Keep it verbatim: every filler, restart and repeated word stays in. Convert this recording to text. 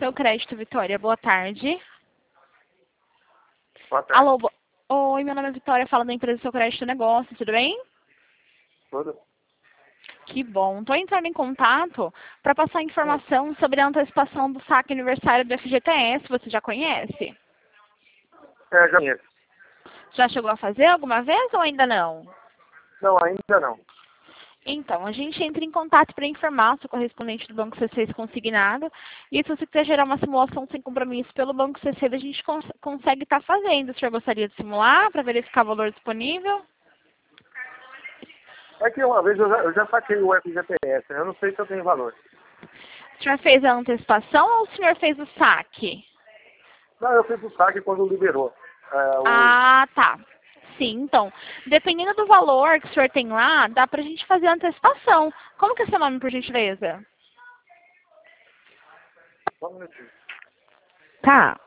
Seu Crédito Vitória, boa tarde. Boa tarde. Alô, bo... Oi, meu nome é Vitória, falo da empresa Seu Crédito Negócio, tudo bem? Tudo? Que bom. Estou entrando em contato para passar informação sobre a antecipação do saque aniversário do F G T S, você já conhece? É, já conheço. Já chegou a fazer alguma vez ou ainda não? Não, ainda não. Então, a gente entra em contato para informar se o correspondente do Banco C C consignado. E se você quiser gerar uma simulação sem compromisso pelo Banco C C, a gente cons consegue estar fazendo. O senhor gostaria de simular para verificar o valor disponível? É que uma vez eu já, eu já saquei o F G T S, eu não sei se eu tenho valor. O senhor fez a antecipação ou o senhor fez o saque? Não, eu fiz o saque quando liberou. É, o... Ah, tá. Sim, então, dependendo do valor que o senhor tem lá, dá pra gente fazer a antecipação. Como que é seu nome, por gentileza? Só um minutinho. Tá.